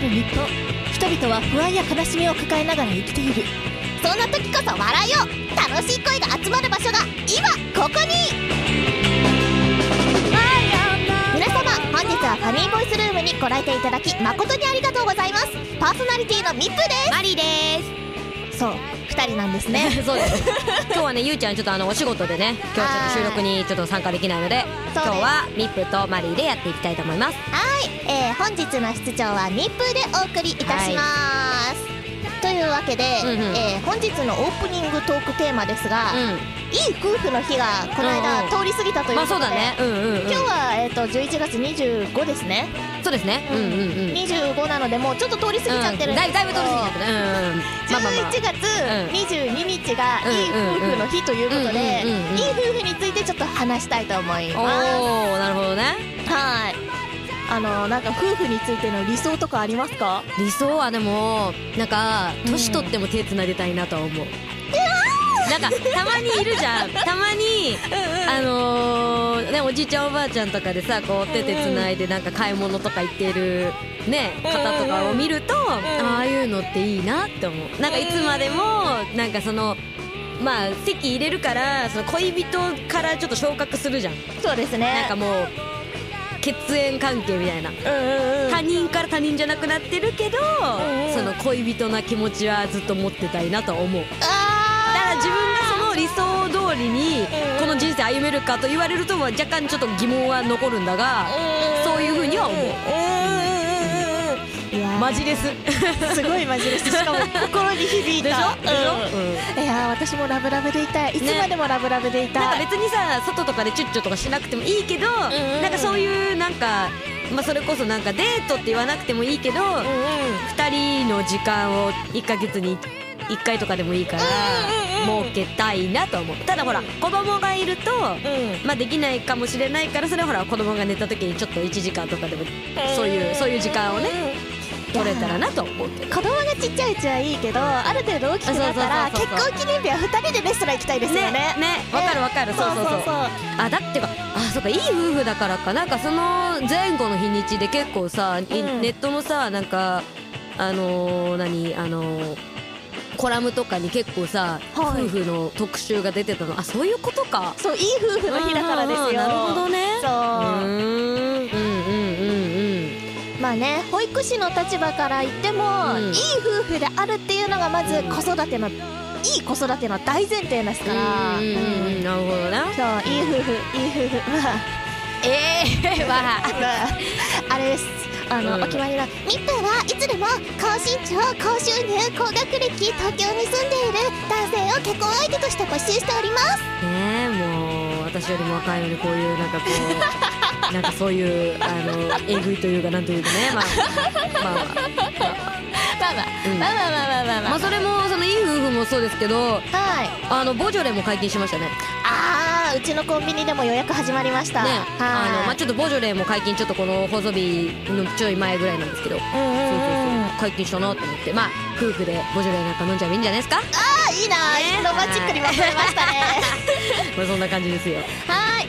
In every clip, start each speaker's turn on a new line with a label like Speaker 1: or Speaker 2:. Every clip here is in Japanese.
Speaker 1: る日本。人々は不安や悲しみを抱えながら生きている。そんな時こそ笑いを。楽しい声が集まる場所が今ここに。皆様、本日はファニーボイスルームにご来店いただき誠にありがとうございます。パーソナリティのミップです。
Speaker 2: マリーです。
Speaker 1: そう、2人なんですね
Speaker 2: そうです。今日はね、ゆうちゃんちょっとお仕事でね、今日ちょっと収録にちょっと参加できないので、今日はミップとマリーでやっていきたいと思います。
Speaker 1: はい、本日の室長はミップでお送りいたします、というわけで、本日のオープニングトークテーマですが、いい夫婦の日がこの間通り過ぎたということで、今日は11月25ですね。
Speaker 2: そうですね。
Speaker 1: 25なのでもうちょっと通り過ぎちゃってるんですけど、
Speaker 2: だいぶ通り過ぎちゃってね。
Speaker 1: 11月22日がいい夫婦の日ということで、いい夫婦についてちょっと話したいと思います。
Speaker 2: おー、なるほどね。
Speaker 1: はい。なんか夫婦についての理想とかありますか？
Speaker 2: 理想はでもなんか年取っても手つなげたいなとは思う。なんかたまにいるじゃん。たまにね、おじいちゃんおばあちゃんとかでさ、こう手つないでなんか買い物とか行ってるね方とかを見ると、ああいうのっていいなって思う。なんかいつまでもなんかそのまあ籍入れるからその恋人からちょっと昇格するじゃん。
Speaker 1: そうですね。
Speaker 2: なんかもう血縁関係みたいな、他人から他人じゃなくなってるけど、その恋人な気持ちはずっと持ってたいなと思う。だから自分がその理想通りにこの人生歩めるかと言われると若干ちょっと疑問は残るんだが、そういうふうには思う。マジレス
Speaker 1: すごいマジレス。しかも心に響いたでしょ。いや私もラブラブでいたい。いつまでもラブラブでいたい。
Speaker 2: なんか別にさ、外とかでチュッチュとかしなくてもいいけど、なんかそういうなんかそれこそなんかデートって言わなくてもいいけど、2人の時間を1ヶ月に1回とかでもいいから設けたいなと思う。ただほら子供がいるとできないかもしれないから、それはほら子供が寝た時にちょっと1時間とかでもそういう時間をね取れたらなと思うけど、
Speaker 1: 子供がちっちゃいうちはいいけど、ある程度大きくなったら結婚記念日は2人でレストラン行きたいですよね。
Speaker 2: わかるわかる。そうあ、だってか、あ、そうか、いい夫婦だからか。なんかその前後の日にちで結構さ、ネットのさ、なんかコラムとかに結構さ、夫婦の特集が出てたの。あ、そういうことか。
Speaker 1: そう、いい夫婦の日だからですよ。
Speaker 2: なるほどね。
Speaker 1: まあね、保育士の立場から言っても、いい夫婦であるっていうのがまずいい子育ての大前提ですから。
Speaker 2: なるほどね。
Speaker 1: そう、いい夫婦あれです。お決まりのミップはいつでも高身長、高収入、高学歴、東京に住んでいる男性を結婚相手として募集しております。
Speaker 2: ねえ、もう私よりも若いのにこういうなんかこうなんかそういうえぐいというかなんというかね、それもそのいい夫婦もそうですけど、ボジョレも解禁しましたね。
Speaker 1: うちのコンビニでも予約始まりましたね。
Speaker 2: ちょっとボジョレも解禁、ちょっとこの放送日のちょい前ぐらいなんですけど、解禁したなと思って、夫婦でボジョレなんか飲んじゃえばいいんじゃないですか。
Speaker 1: いいな、ロマンチックにまとめましたね
Speaker 2: そんな感じですよ。
Speaker 1: はい、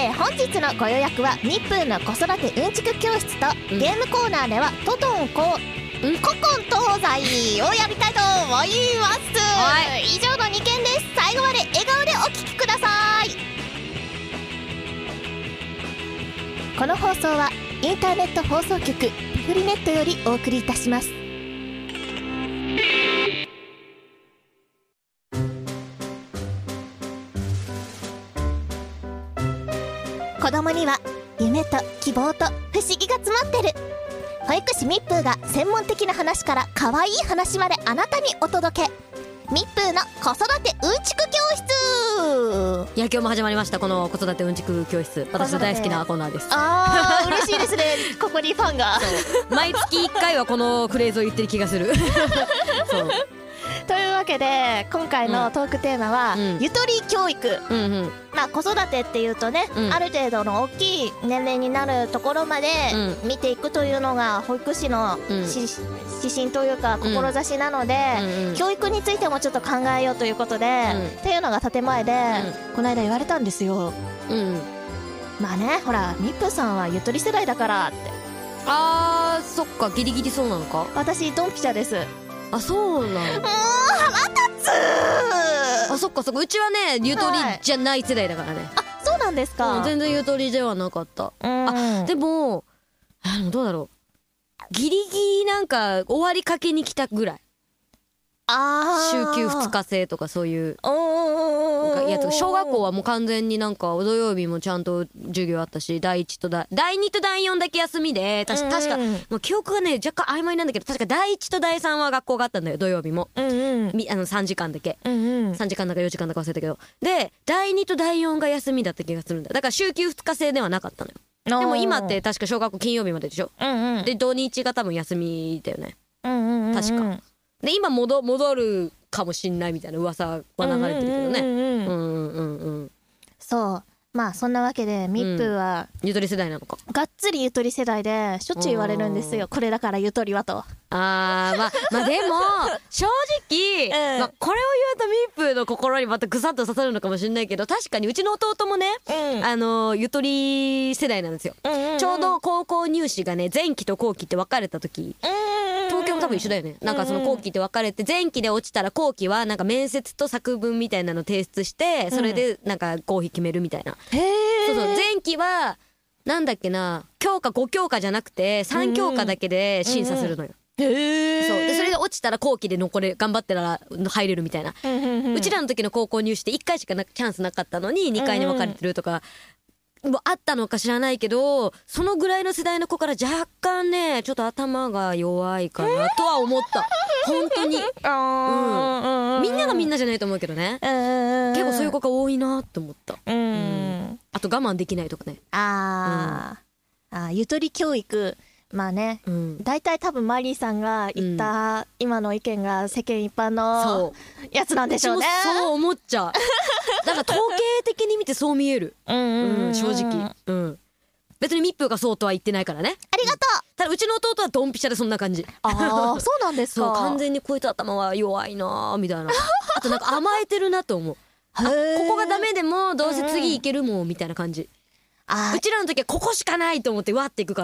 Speaker 1: 本日のご予約はミップーの子育てうんちく教室と、ゲームコーナーではトトン古今東西をやりたいと思います。以上の2件です。最後まで笑顔でお聞きください。この放送はインターネット放送局ピフリネットよりお送りいたします。子供には夢と希望と不思議が詰まってる。保育士ミップーが専門的な話から可愛い話まであなたにお届け。ミップーの子育てうんちく教室。
Speaker 2: いや、今日も始まりました、この子育てうんちく教室。私の大好きなコーナーです。
Speaker 1: 嬉しいですねここにファンが
Speaker 2: 毎月1回はこのフレーズを言ってる気がするそう
Speaker 1: というわけで今回のトークテーマは、ゆとり教育。子育てっていうとね、ある程度の大きい年齢になるところまで見ていくというのが保育士の指針というか志なので、教育についてもちょっと考えようということで、っていうのが建前で、この間言われたんですよ。ほらミップさんはゆとり世代だからって。
Speaker 2: はそっかギリギリそうなのか。
Speaker 1: 私ドンピシャです。
Speaker 2: あ、そうなの。
Speaker 1: 腹立つ。
Speaker 2: あ、そっかそっか。うちはねゆとりじゃない世代だからね。
Speaker 1: あ、そうなんですか。
Speaker 2: 全然ゆとりではなかった。あ、でもどうだろう、ギリギリなんか終わりかけに来たぐらい。週休2日制とかそういうやつ。小学校はもう完全になんか土曜日もちゃんと授業あったし、第2と第4だけ休みで、確かもう記憶がね若干曖昧なんだけど、確か第1と第3は学校があったんだよ、土曜日も。3時間だけ、3時間だか4時間だか忘れたけど、で第2と第4が休みだった気がするんだ。だから週休2日制ではなかったのよ。でも今って確か小学校金曜日まででしょ。で土日が多分休みだよね、確か。で今戻るかもしんないみたいな噂は流れてるけどね。
Speaker 1: そう、まあそんなわけでミップーは
Speaker 2: ゆとり世代なのか。
Speaker 1: がっつりゆとり世代でしょっちゅう言われるんですよ、これだからゆとりはと。
Speaker 2: まあでも正直、これを言うとミップーの心にまたぐさっと刺さるのかもしれないけど、確かにうちの弟もね、ゆとり世代なんですよ。ちょうど高校入試がね前期と後期って分かれた時、東京も多分一緒だよね。なんかその後期って分かれて、前期で落ちたら後期はなんか面接と作文みたいなの提出して、それでなんか合否決めるみたいな。そうそう、前期はなんだっけな、教科5教科じゃなくて3教科だけで審査するのよ。そうでそれで落ちたら後期で頑張ってたら入れるみたいな。うちらの時の高校入試で1回しかチャンスなかったのに2回に分かれてるとかもあったのか知らないけど、そのぐらいの世代の子から若干ねちょっと頭が弱いかなとは思った。本当に。みんながみんなじゃないと思うけどね、結構そういう子が多いなって思った。あと我慢できないとかね。
Speaker 1: ゆとり教育、まあね、大体多分マリーさんが言った今の意見が世間一般のやつなんでしょうね。
Speaker 2: そう思っちゃう。だから統計的に見てそう見える。正直。別にミップーがそうとは言ってないからね。
Speaker 1: ありがとう。
Speaker 2: ただうちの弟はドンピシャでそんな感じ。
Speaker 1: そうなんですか。
Speaker 2: 完全にこいつ頭は弱いなみたいな。あとなんか甘えてるなと思う。ここがダメでもどうせ次いけるもんみたいな感じ。うちらの時はここしかないと思ってわっていくから。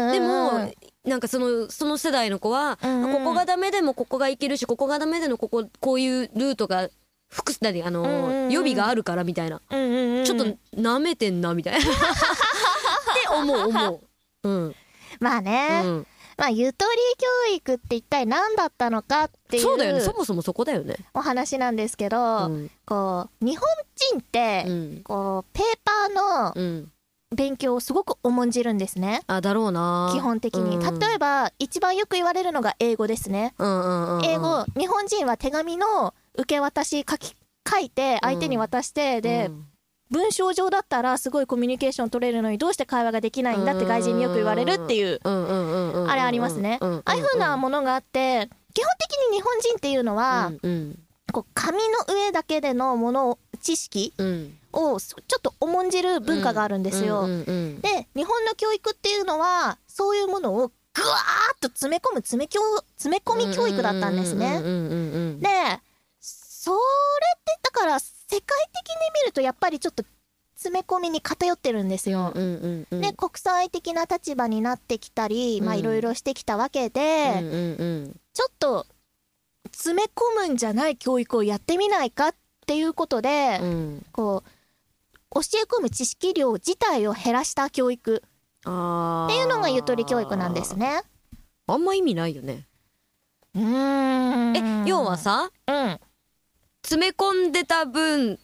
Speaker 2: でもなんかその世代の子は、ここがダメでもここがいけるし、ここがダメでもこういうルートが予備があるからみたいな。ちょっとなめてんなみたいなって思う。ま
Speaker 1: あね、まあゆとり教育って一体何だったのかっていう、
Speaker 2: そうだよね、そもそもそこだよね、
Speaker 1: お話なんですけど、こう日本人ってこうペーパーの勉強をすごく重んじるんですね。
Speaker 2: だろうな、
Speaker 1: 基本的に。例えば一番よく言われるのが英語ですね。英語、日本人は手紙の受け渡し書いて相手に渡して、で文章上だったらすごいコミュニケーション取れるのにどうして会話ができないんだって外人によく言われるっていうあれありますね。ああいう風なものがあって、基本的に日本人っていうのはこう紙の上だけでのもの知識をちょっと重んじる文化があるんですよ。で日本の教育っていうのはそういうものをぐわーっと詰め込み教育だったんですね。でそれってだから世界的に見るとやっぱりちょっと詰め込みに偏ってるんですよ。で国際的な立場になってきたり、まあいろいろしてきたわけで、ちょっと詰め込むんじゃない教育をやってみないかっていうことで、こう教え込む知識量自体を減らした教育っていうのがゆとり教育なんですね。
Speaker 2: あんま意味ないよね。要はさ、詰め込んでた分、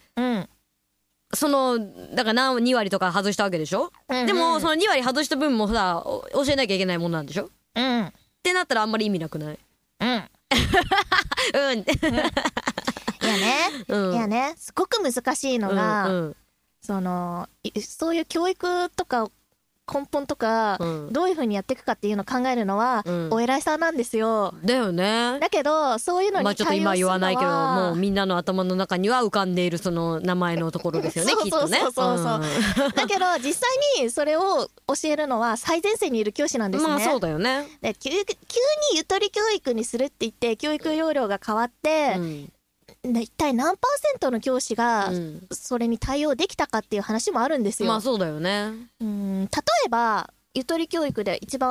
Speaker 2: だから2割とか外したわけでしょ。でもその2割外した分もさ教えなきゃいけないものなんでしょ。ってなったらあんまり意味なくない？い
Speaker 1: やね、すごく難しいのが、そういう教育とか根本とか、どういう風にやっていくかっていうのを考えるのは、お偉いさんなんですよ。
Speaker 2: だよね。
Speaker 1: だけどそういうのに対応するのは、
Speaker 2: ちょっと今言わないけどもうみんなの頭の中には浮かんでいるその名前のところですよね。きっとね。だけど実際にそれを教えるのは最前線にいる教師なんですね。そうだよね。
Speaker 1: で急にゆとり教育にするって言って教育要領が変わって、一体何%の教師がそれに対応できたかっていう話もあるんですよ。
Speaker 2: そうだよね。
Speaker 1: 例えばゆとり教育で一番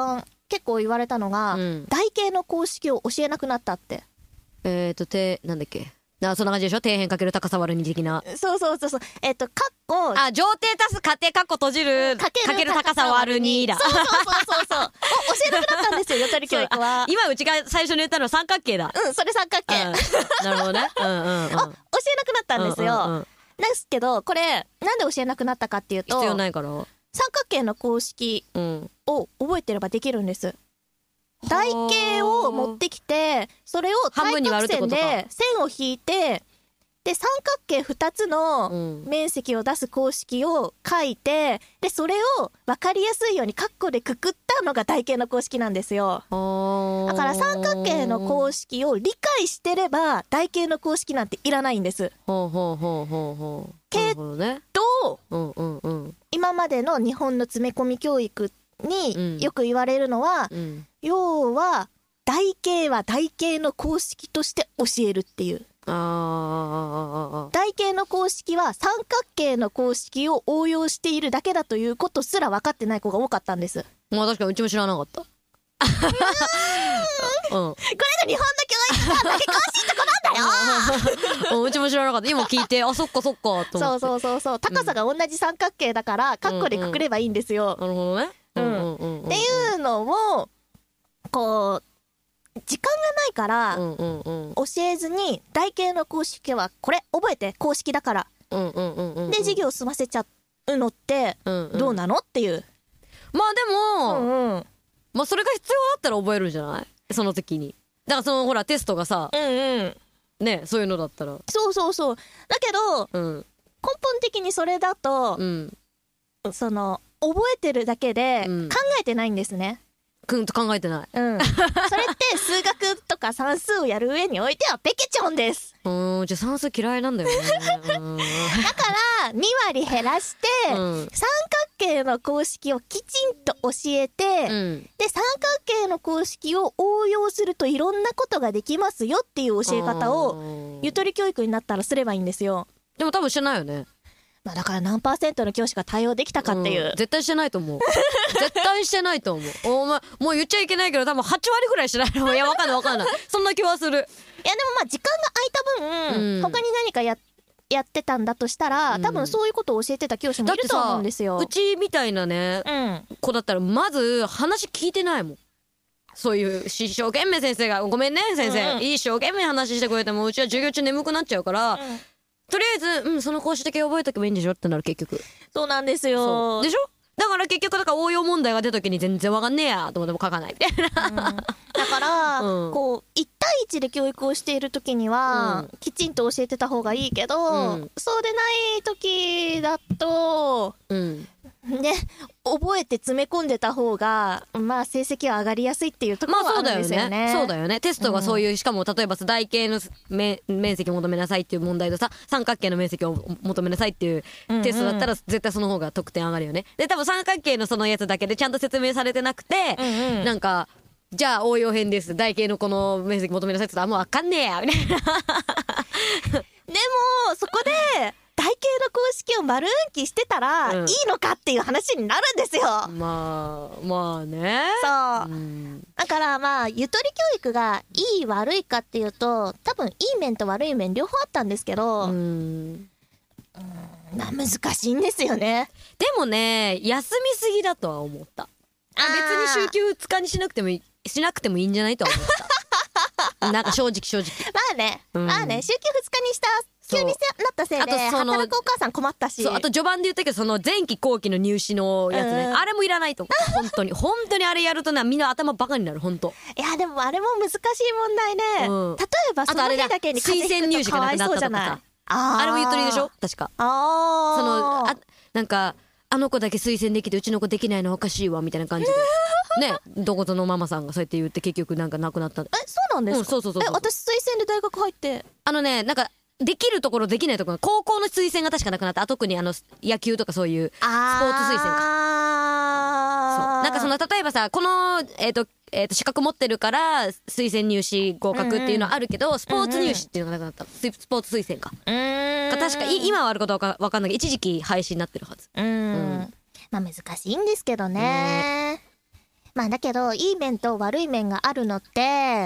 Speaker 1: 結構言われたのが、台形の公式を教えなくなったって。
Speaker 2: なんだっけ、そんな感じでしょ。底辺かける高さ割る2的な。
Speaker 1: そう。カッコ。
Speaker 2: 上底足す仮定カッコ閉じるかける高さ割る2だ。
Speaker 1: そう。教えなくなったんですよ、ゆとり教育は。
Speaker 2: 今うちが最初に言ったのは三角形だ。
Speaker 1: それ三角形。
Speaker 2: なるほどね。教え
Speaker 1: なくなったんですよ。ですけど、これ、なんで教えなくなったかっていうと、
Speaker 2: 必要ないから。
Speaker 1: 三角形の公式を覚えてればできるんです。台形を持ってきて、それを対角線で線を引いて、で三角形2つの面積を出す公式を書いて、でそれを分かりやすいようにカッコでくくったのが台形の公式なんですよ。だから三角形の公式を理解してれば台形の公式なんていらないんです。けど、今までの日本の詰め込み教育によく言われるのは、要は台形は台形の公式として教えるっていう。台形の公式は三角形の公式を応用しているだけだということすら分かってない子が多かったんです。
Speaker 2: まあ確かにうちも知らなかった。これが
Speaker 1: 日本の教育がだけ詳しいとこなんだよ。
Speaker 2: うちも知らなかった。今聞いて、そっかと思って。
Speaker 1: そう高さが同じ三角形だからカッコでくくればいいんですよ。
Speaker 2: なるほどね。
Speaker 1: っていうのをこう時間がないから教えずに、台形の公式はこれ覚えて公式だからで授業を済ませちゃうのってどうなのっていう。
Speaker 2: まあでも、まあそれが必要だったら覚えるんじゃない、その時に。だからそのほらテストがさ、ね、そういうのだったら。
Speaker 1: そうだけど、根本的にそれだと、その覚えてるだけで考えてないんですね。
Speaker 2: 考えてない。
Speaker 1: それって数学とか算数をやる上においてはペケチョンです。
Speaker 2: じゃあ算数嫌いなんだよね。
Speaker 1: だから2割減らして、三角形の公式をきちんと教えて、で三角形の公式を応用するといろんなことができますよっていう教え方をゆとり教育になったらすればいいんですよ。
Speaker 2: でも多分してないよね。
Speaker 1: だから何%の教師が対応できたかっていう、
Speaker 2: 絶対してないと思う。絶対してないと思う。お前もう言っちゃいけないけど多分8割ぐらいしてないの。いやわかんないそんな気はする。いやでも
Speaker 1: まあ時間が空いた分、他に何かやってたんだとしたら、多分そういうことを教えてた教師もいると思うんですよ。
Speaker 2: うちみたいなね、子だったらまず話聞いてないもん。そういう一生懸命先生がごめんね先生、一生懸命話してくれてもうちは授業中眠くなっちゃうから、とりあえずその公式だけ覚えとけばいいんでしょってなる。結局
Speaker 1: そうなんですよ。
Speaker 2: でしょ。だから結局応用問題が出た時に全然わかんねえやと思っても書かないみたいな、
Speaker 1: だから、こう1対1で教育をしている時には、きちんと教えてた方がいいけど、そうでない時だと、ね、覚えて詰め込んでた方がまあ成績は上がりやすいっていうところはあるんですよね。
Speaker 2: そうだよね。テストがそういう、しかも例えば台形の面積を求めなさいっていう問題とさ、三角形の面積を求めなさいっていうテストだったら絶対その方が得点上がるよね。で多分三角形のそのやつだけでちゃんと説明されてなくて、なんかじゃあ応用編です、台形のこの面積求めなさいって言ったらもう分かんねえやみたいな。で
Speaker 1: もそこで台形の公式を丸暗記してたらいいのかっていう話になるんですよ。
Speaker 2: まあね。
Speaker 1: そう、だからまあゆとり教育がいい悪いかっていうと、多分いい面と悪い面両方あったんですけど、難しいんですよね。
Speaker 2: でもね、休みすぎだとは思った。別に週休2日にしなくてもいいんじゃないとは思った。なんか正直
Speaker 1: まあね、週休2日にした急になったせいで働くお母さん困ったし、
Speaker 2: あと序盤で言ったけどその前期後期の入試のやつね、あれもいらないと思う。本当にあれやるとね、みんな頭バカになる。本当。い
Speaker 1: やでもあれも難しい問題ね、例えばその日だけに風邪ひくとかわいそうじゃない。
Speaker 2: あれもゆとりでしょ確か。なんかあの子だけ推薦できてうちの子できないのおかしいわみたいな感じでね、どこぞのママさんがそうやって言って結局なんか亡くなった。
Speaker 1: そうなんですか。
Speaker 2: そう
Speaker 1: 私推薦で大学入って、
Speaker 2: なんかできるところできないところ、高校の推薦が確かなくなった。特に野球とかそういうスポーツ推薦か。そうなんかその例えばさ、この資格持ってるから推薦入試合格っていうのはあるけど、スポーツ入試っていうのがなくなった。スポーツ推薦か。確か今はあることはわかんないけど一時期廃止になってるはず。
Speaker 1: まあ難しいんですけどね。 まあだけどいい面と悪い面があるのって、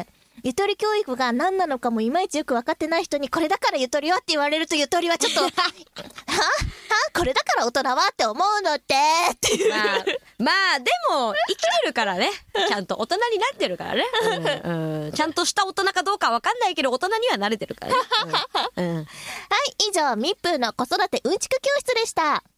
Speaker 1: ゆとり教育が何なのかもいまいちよく分かってない人にこれだからゆとりはって言われると、ゆとりはちょっとはこれだから大人はって思うのってっていう、
Speaker 2: まあでも生きてるからね、ちゃんと大人になってるからね、ちゃんとした大人かどうか分かんないけど大人には慣れてるからね、はい、
Speaker 1: 以上、ミップーの子育てうんちく教室でした。